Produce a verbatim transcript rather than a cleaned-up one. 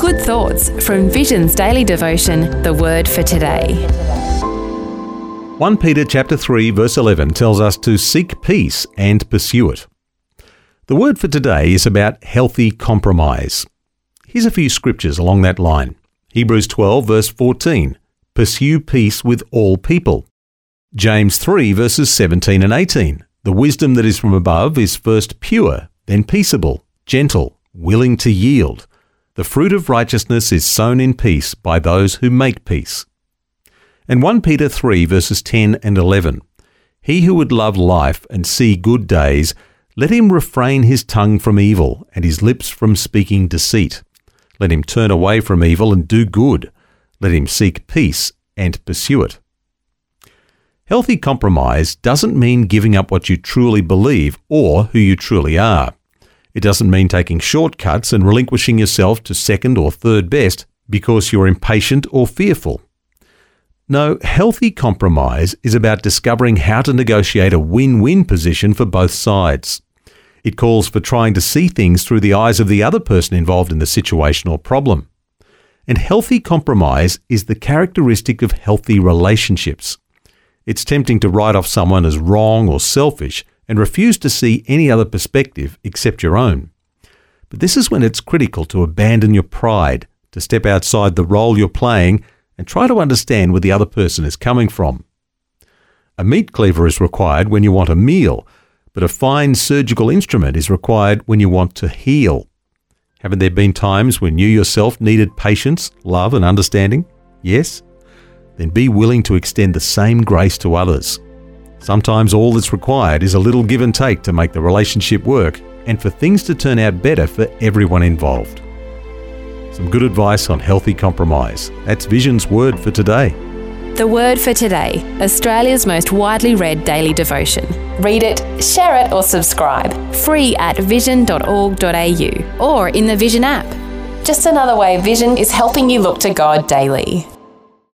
Good thoughts from Vision's daily devotion, The Word for Today. First Peter chapter three verse eleven tells us to seek peace and pursue it. The word for today is about healthy compromise. Here's a few scriptures along that line. Hebrews twelve verse fourteen, pursue peace with all people. James three verses seventeen and eighteen, the wisdom that is from above is first pure, then peaceable, gentle, willing to yield. The fruit of righteousness is sown in peace by those who make peace. And First Peter three verses ten and eleven, he who would love life and see good days, let him refrain his tongue from evil and his lips from speaking deceit. Let him turn away from evil and do good. Let him seek peace and pursue it. Healthy compromise doesn't mean giving up what you truly believe or who you truly are. It doesn't mean taking shortcuts and relinquishing yourself to second or third best because you're impatient or fearful. No, healthy compromise is about discovering how to negotiate a win-win position for both sides. It calls for trying to see things through the eyes of the other person involved in the situation or problem. And healthy compromise is the characteristic of healthy relationships. It's tempting to write off someone as wrong or selfish and refuse to see any other perspective except your own. But this is when it's critical to abandon your pride, to step outside the role you're playing and try to understand where the other person is coming from. A meat cleaver is required when you want a meal, but a fine surgical instrument is required when you want to heal. Haven't there been times when you yourself needed patience, love, and understanding? Yes? Then be willing to extend the same grace to others. Sometimes all that's required is a little give and take to make the relationship work and for things to turn out better for everyone involved. Some good advice on healthy compromise. That's Vision's Word for Today. The Word for Today, Australia's most widely read daily devotion. Read it, share it or subscribe. Free at vision dot org dot a u or in the Vision app. Just another way Vision is helping you look to God daily.